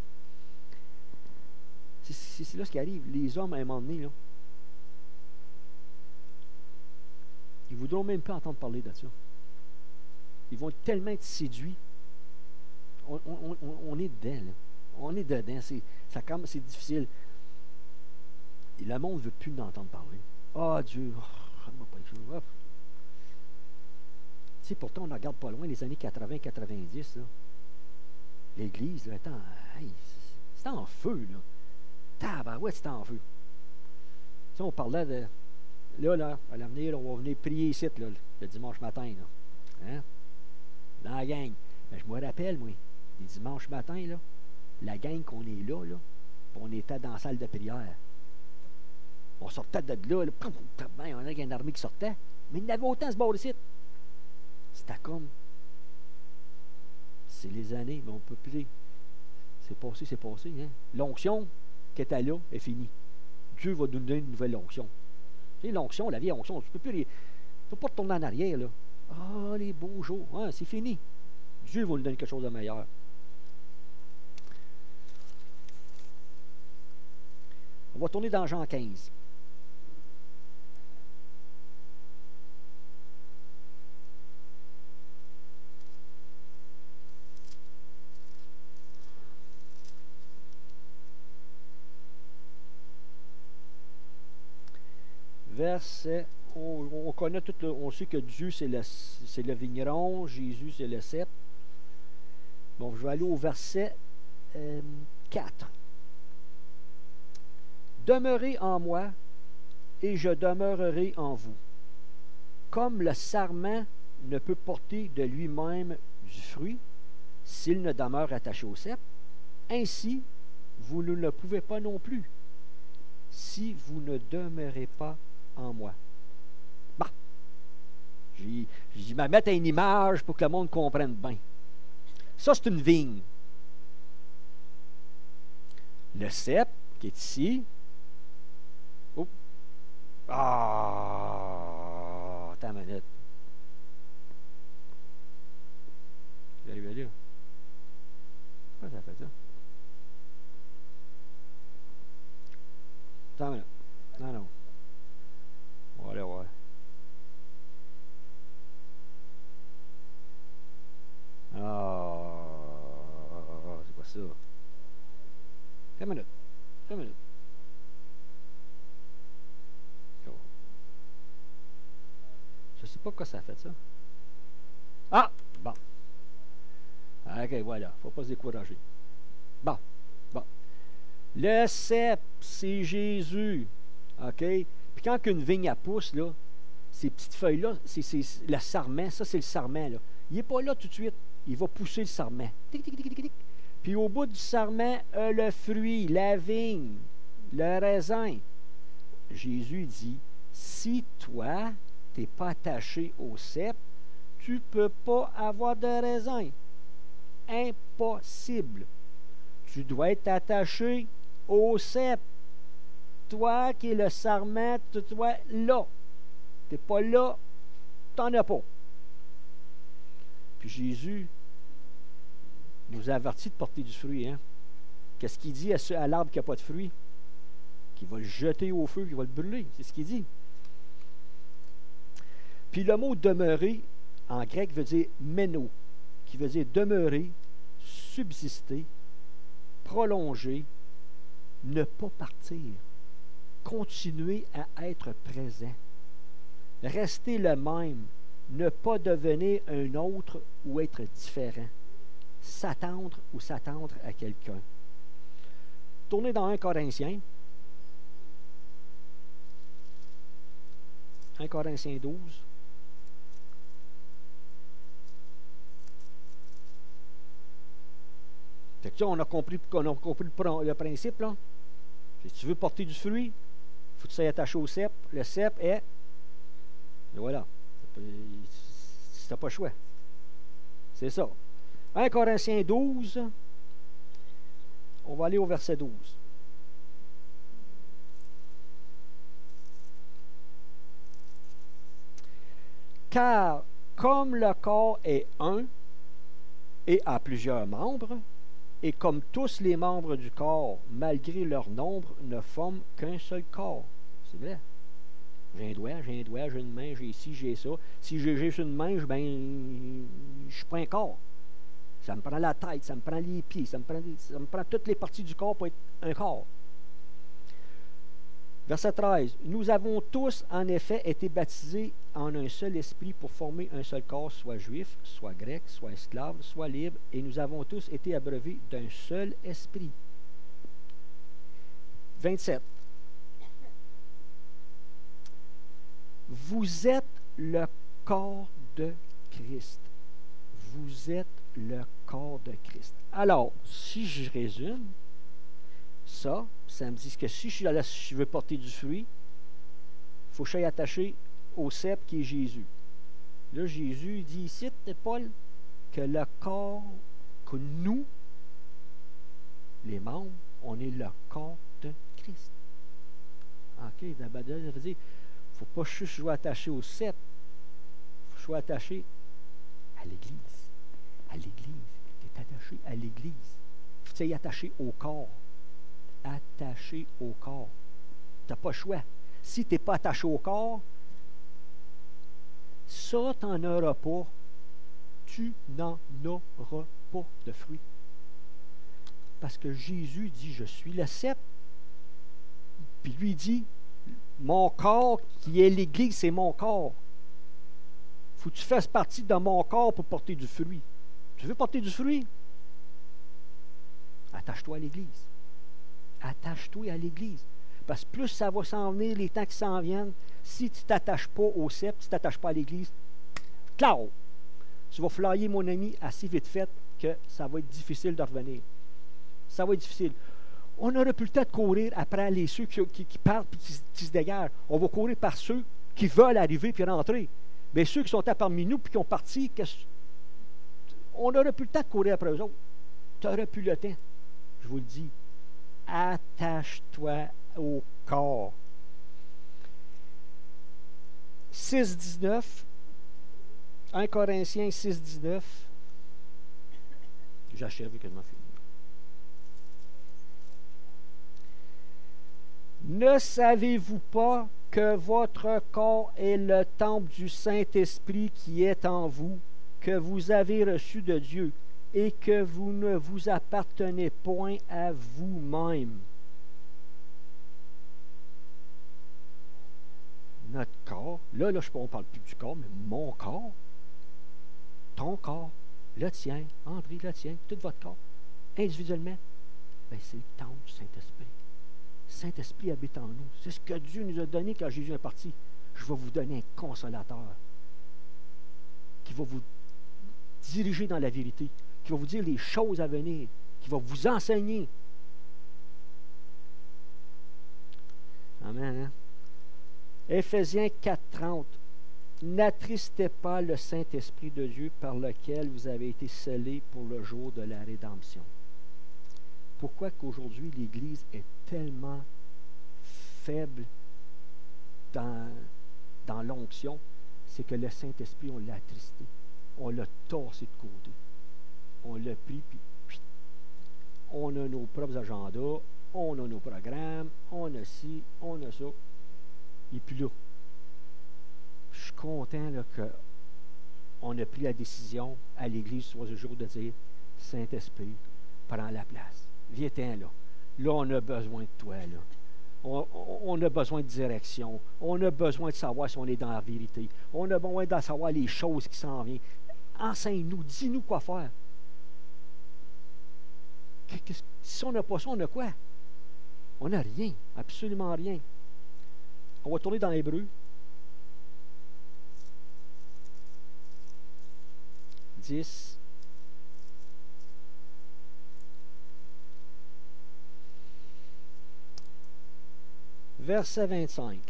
Speaker 1: C'est, c'est là ce qui arrive. Les hommes, à un moment donné, là, ils ne voudront même pas entendre parler de ça. Ils vont tellement être séduits. On, on, on, on est dedans, là. On est dedans. C'est, ça, c'est difficile. Et le monde ne veut plus d'entendre parler. Ah, oh, Dieu, oh, pas oh. Tu sais, pourtant, on ne regarde pas loin les années quatre-vingts quatre-vingt-dix. Là. L'Église, là, attends, hey, c'est en feu, là. Tabarouette, c'est en feu. Tu sais, on parlait de... Là, là, à l'avenir, on va venir prier ici, là, le dimanche matin, là. Hein? Dans la gang. Mais je me rappelle, moi, les dimanches matins, là, la gang qu'on est là, là, on était dans la salle de prière. On sortait de là, là poum, on avait une armée qui sortait, mais il y en avait autant ce bord ici. C'était comme... C'est les années, mais on peut plus. C'est passé, c'est passé. Hein? L'onction qui était là est finie. Dieu va nous donner une nouvelle onction. Tu sais, l'onction, la vieille onction, tu ne peux plus les, tu peux pas retourner en arrière, là. Ah, les beaux jours. Ah, c'est fini. Dieu va nous donner quelque chose de meilleur. On va tourner dans Jean quinze. Verset, on, on connaît tout le, on sait que Dieu c'est le, c'est le vigneron, Jésus c'est le cep. Bon, je vais aller au verset euh, quatre. Demeurez en moi, et je demeurerai en vous. Comme le sarment ne peut porter de lui-même du fruit, s'il ne demeure attaché au cep, ainsi vous ne le pouvez pas non plus, si vous ne demeurez pas en moi. Bon. J'ai, j'ai vais mettre une image pour que le monde comprenne bien. Ça, c'est une vigne. Le cep qui est ici. Oh. Ah! Attends une minute. J'arrive à lire. Pourquoi ça fait ça? Attends une minute. Non, non. On va aller voir. Ah, c'est quoi ça? Une minute. Une minute. Oh. Je sais pas pourquoi ça a fait ça. Ah! Bon. Ok, voilà. Faut pas se décourager. Bon. Bon. Le cep, c'est Jésus. OK? Puis quand une vigne à pousse, là, ces petites feuilles-là, c'est, c'est le sarment. Ça, c'est le sarment, là. Il n'est pas là tout de suite. Il va pousser le sarment. Tic, tic, tic, tic, tic. Puis au bout du sarment, euh, le fruit, la vigne, le raisin. Jésus dit, si toi, tu n'es pas attaché au cep, tu ne peux pas avoir de raisin. Impossible. Tu dois être attaché au cep. Toi qui es le sarment, tu dois être là. Tu n'es pas là, tu n'en as pas. Puis Jésus nous a avertis de porter du fruit. Hein? Qu'est-ce qu'il dit à, ce, à l'arbre qui n'a pas de fruit? Qu'il va le jeter au feu, qu'il va le brûler. C'est ce qu'il dit. Puis le mot demeurer, en grec, veut dire méno, qui veut dire demeurer, subsister, prolonger, ne pas partir, continuer à être présent, rester le même, ne pas devenir un autre ou être différent, s'attendre ou s'attendre à quelqu'un. Tournez dans un Corinthiens. un Corinthiens douze. Fait que là, on a compris, on a compris le, le principe, là. Si tu veux porter du fruit, il faut que tu sois attaché au cep. Le cep est... Et voilà. Tu n'as pas le choix. C'est ça. un Corinthiens douze. On va aller au verset douze. Car comme le corps est un et a plusieurs membres, et comme tous les membres du corps, malgré leur nombre, ne forment qu'un seul corps. C'est vrai. J'ai un doigt, j'ai un doigt, j'ai une main, j'ai ci, j'ai ça. Si j'ai juste une main, je, ben, je suis pas un corps. Ça me prend la tête, ça me prend les pieds, ça me prend, ça me prend toutes les parties du corps pour être un corps. Verset treize. Nous avons tous, en effet, été baptisés en un seul esprit pour former un seul corps, soit juif, soit grec, soit esclave, soit libre, et nous avons tous été abreuvés d'un seul esprit. vingt-sept. Vous êtes le corps de Christ. Vous êtes le corps de Christ. Alors, si je résume, ça, ça me dit que si je, suis là, si je veux porter du fruit, il faut que je sois attaché au cep qui est Jésus. Là, Jésus dit ici, Paul, que le corps que nous, les membres, on est le corps de Christ. OK, d'abord, ça veut dire, il ne faut pas juste jouer attaché au cep, il faut jouer attaché à l'Église. À l'Église. Tu es attaché à l'Église. Il faut que tu sois attaché au corps. Attaché au corps. Tu n'as pas le choix. Si tu n'es pas attaché au corps, ça, tu n'en auras pas. Tu n'en auras pas de fruits. Parce que Jésus dit, je suis le cep. Puis lui dit, mon corps qui est l'Église, c'est mon corps. Il faut que tu fasses partie de mon corps pour porter du fruit. Tu veux porter du fruit? Attache-toi à l'Église. Attache-toi à l'Église. Parce que plus ça va s'en venir, les temps qui s'en viennent, si tu ne t'attaches pas au cep, si tu ne t'attaches pas à l'Église, claro, tu vas flyer, mon ami, assez vite fait que ça va être difficile de revenir. Ça va être difficile. On n'aura plus le temps de courir après les ceux qui, qui, qui partent et qui, qui se dégagent. On va courir par ceux qui veulent arriver puis rentrer. Mais ceux qui sont à parmi nous et qui ont parti, on n'aura plus le temps de courir après eux autres. Tu n'auras plus le temps. Je vous le dis. Attache-toi au corps. six dix-neuf. un Corinthiens six dix-neuf. J'achève quasiment fini. Ne savez-vous pas que votre corps est le temple du Saint-Esprit qui est en vous, que vous avez reçu de Dieu, et que vous ne vous appartenez point à vous-même? Notre corps, là, là on ne parle plus du corps, mais mon corps, ton corps, le tien, André, le tien, tout votre corps, individuellement, ben, c'est le temple du Saint-Esprit. Saint-Esprit habite en nous. C'est ce que Dieu nous a donné quand Jésus est parti. Je vais vous donner un consolateur qui va vous diriger dans la vérité, qui va vous dire les choses à venir, qui va vous enseigner. Amen. Hein? Éphésiens quatre trente. N'attristez pas le Saint-Esprit de Dieu par lequel vous avez été scellés pour le jour de la rédemption. Pourquoi qu'aujourd'hui l'Église est tellement faible dans, dans l'onction? C'est que le Saint-Esprit, on l'a attristé. On l'a tassé de côté. On l'a pris, puis, puis on a nos propres agendas, on a nos programmes, on a ci, on a ça. Il n'est plus là. Je suis content là, qu'on a pris la décision à l'Église sur ce jour de dire, Saint-Esprit, prends la place. Viens-t'en là. Là, on a besoin de toi. Là. On, on, on a besoin de direction. On a besoin de savoir si on est dans la vérité. On a besoin de savoir les choses qui s'en viennent. Enseigne-nous, dis-nous quoi faire. Qu'est-ce, si on n'a pas ça, on a quoi? On n'a rien, absolument rien. On va tourner dans l'Hébreu. dix. Verset vingt-cinq.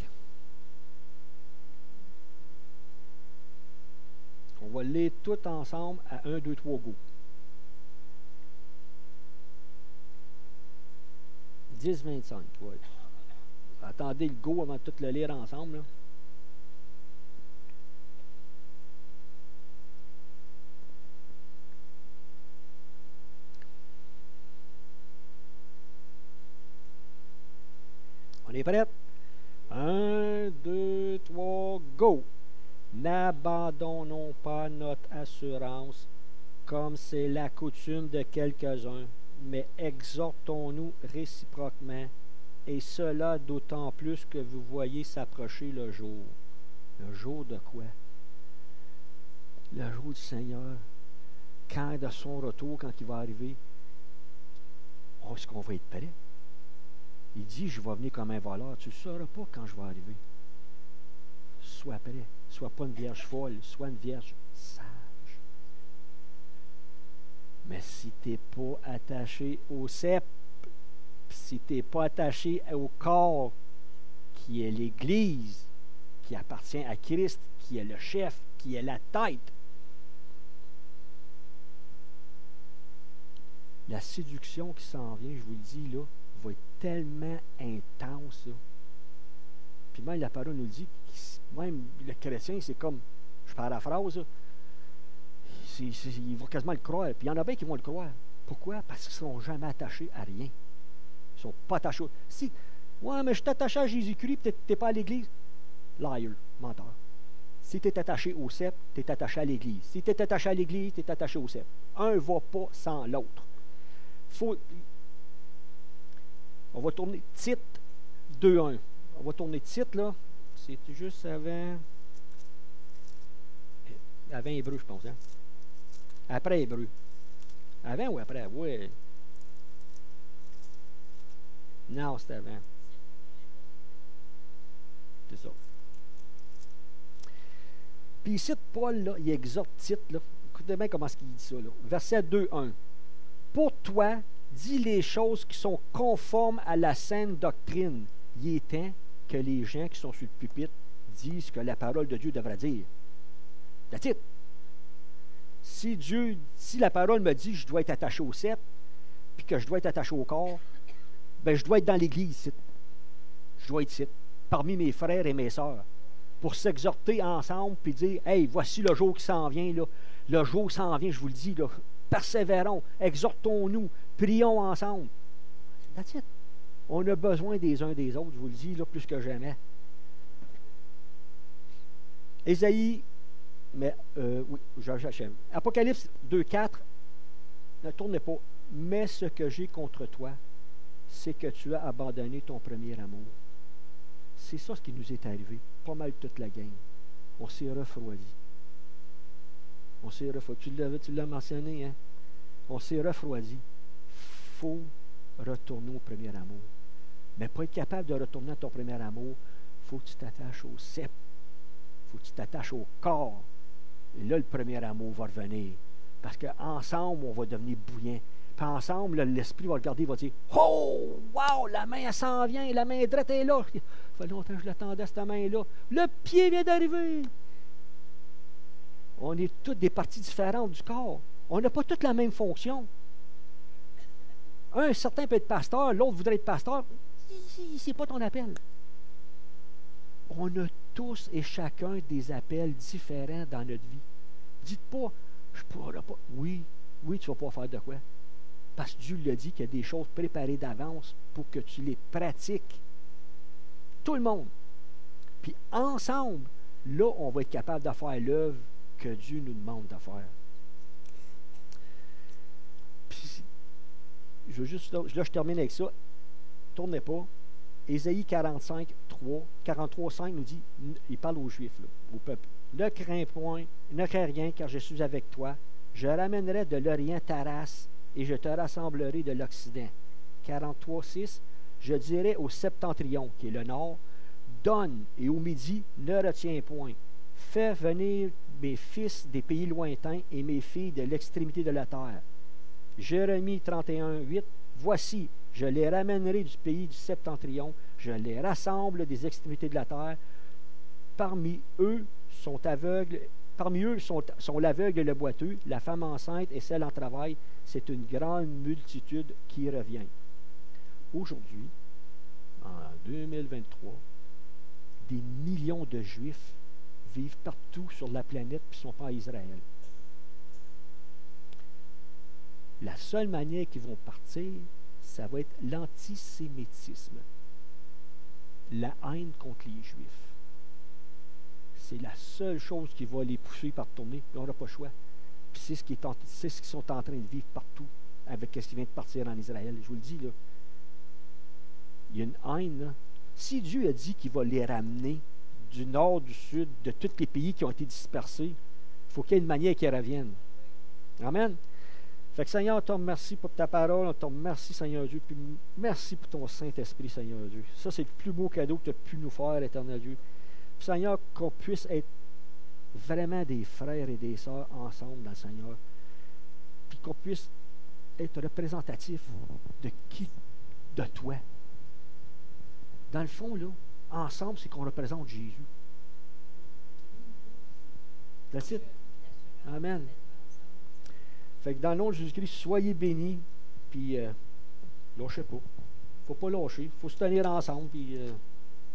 Speaker 1: On va lire tout ensemble à un, deux, trois, go. dix, vingt-cinq. Ouais. Attendez le go avant de tout le lire ensemble. Là. On est prêt? Un, deux, trois, go! N'abandonnons pas notre assurance comme c'est la coutume de quelques-uns, mais exhortons-nous réciproquement, et cela d'autant plus que vous voyez s'approcher le jour. Le jour de quoi? Le jour du Seigneur. Quand de son retour, quand il va arriver, est-ce qu'on va être prêt? Il dit, je vais venir comme un voleur. Tu ne sauras pas quand je vais arriver. Sois prêt. Sois pas une vierge folle. Sois une vierge sage. Mais si tu n'es pas attaché au cep, si tu n'es pas attaché au corps, qui est l'Église, qui appartient à Christ, qui est le chef, qui est la tête, La séduction qui s'en vient, je vous le dis, là, va être tellement intense. Là. Puis même la parole nous dit, même le chrétien, c'est comme, je paraphrase, là, c'est, c'est, il va quasiment le croire. Puis il y en a bien qui vont le croire. Pourquoi? Parce qu'ils ne sont jamais attachés à rien. Ils ne sont pas attachés. Si, ouais, mais je suis attaché à Jésus-Christ, puis tu n'es pas à l'Église. Liar, menteur. Si tu es attaché au cep, tu es attaché à l'Église. Si tu es attaché à l'Église, tu es attaché au cep. Un ne va pas sans l'autre. Faut... On va tourner Tite deux un. On va tourner Tite, là. C'est juste avant... Avant Hébreu, je pense. Hein? Après Hébreu. Avant ou après? Oui. Non, c'était avant. C'est ça. Puis ici, Paul, là, il exhorte Tite, là. Écoutez bien comment est-ce qu'il dit ça, là. Verset deux un. Pour toi, dis les choses qui sont conformes à la saine doctrine. Il est temps que les gens qui sont sur le pupitre disent ce que la parole de Dieu devrait dire. That's it. Si Dieu, si la parole me dit que je dois être attaché au cep, puis que je dois être attaché au corps, ben je dois être dans l'Église ici. Je dois être ici, parmi mes frères et mes sœurs, pour s'exhorter ensemble, puis dire, hey, voici le jour qui s'en vient, là. Le jour s'en vient, je vous le dis, là. Persévérons, exhortons-nous, prions ensemble. That's it. On a besoin des uns des autres, je vous le dis, là, plus que jamais. Ésaïe, mais, euh, oui, j'achève. Apocalypse deux quatre, ne tournez pas. Mais ce que j'ai contre toi, c'est que tu as abandonné ton premier amour. C'est ça ce qui nous est arrivé. Pas mal toute la gang. On s'est refroidi. On s'est refroidi. Tu l'as, tu l'as mentionné, hein? On s'est refroidi. Il faut retourner au premier amour. Mais pour être capable de retourner à ton premier amour, il faut que tu t'attaches au cep. Il faut que tu t'attaches au corps. Et là, le premier amour va revenir. Parce qu'ensemble, on va devenir bouillant. Puis ensemble, là, l'esprit va regarder, il va dire « Oh! Wow! La main, elle s'en vient! La main droite est là! » Ça fait longtemps que je l'attendais, cette main-là. Le pied vient d'arriver! On est toutes des parties différentes du corps. On n'a pas toutes la même fonction. Un certain peut être pasteur, l'autre voudrait être pasteur. C'est pas ton appel. On a tous et chacun des appels différents dans notre vie. Dites pas, je pourrais pas. Oui, oui, tu ne vas pas faire de quoi. Parce que Dieu l'a dit qu'il y a des choses préparées d'avance pour que tu les pratiques. Tout le monde. Puis ensemble, là, on va être capable de faire l'œuvre que Dieu nous demande de faire. Puis, je veux juste, là, je termine avec ça. Tournez pas. Ésaïe quarante-cinq, trois, quarante-trois, cinq nous dit, il parle aux Juifs, là, au peuple. Ne crains point, ne crains rien, car je suis avec toi. Je ramènerai de l'Orient ta race, et je te rassemblerai de l'Occident. quarante-trois, six, je dirai au septentrion, qui est le nord, donne, et au midi, ne retiens point. Fais venir mes fils des pays lointains et mes filles de l'extrémité de la terre. Jérémie trente et un, huit, voici, je les ramènerai du pays du septentrion, je les rassemble des extrémités de la terre. Parmi eux sont aveugles, parmi eux sont, sont l'aveugle et le boiteux, la femme enceinte et celle en travail. C'est une grande multitude qui revient. Aujourd'hui, en deux mille vingt-trois, des millions de Juifs vivent partout sur la planète et ne sont pas à Israël. La seule manière qu'ils vont partir, ça va être l'antisémitisme. La haine contre les Juifs. C'est la seule chose qui va les pousser par tourner. On n'aura pas le choix. Puis c'est ce qui est en, c'est ce qu'ils sont en train de vivre partout avec ce qui vient de partir en Israël. Je vous le dis, là. Il y a une haine, là. Si Dieu a dit qu'il va les ramener du nord, du sud, de tous les pays qui ont été dispersés, il faut qu'il y ait une manière qu'ils reviennent. Amen. Fait que Seigneur, on te remercie pour ta parole, on te remercie, Seigneur Dieu, puis merci pour ton Saint-Esprit, Seigneur Dieu. Ça, c'est le plus beau cadeau que tu as pu nous faire, éternel Dieu. Puis, Seigneur, qu'on puisse être vraiment des frères et des sœurs ensemble dans le Seigneur. Puis qu'on puisse être représentatif de qui? De toi. Dans le fond, là, ensemble, c'est qu'on représente Jésus. That's it. Amen. Fait que dans le nom de Jésus-Christ, soyez bénis. Puis, euh, lâchez pas. Faut pas lâcher. Faut se tenir ensemble. Puis, euh,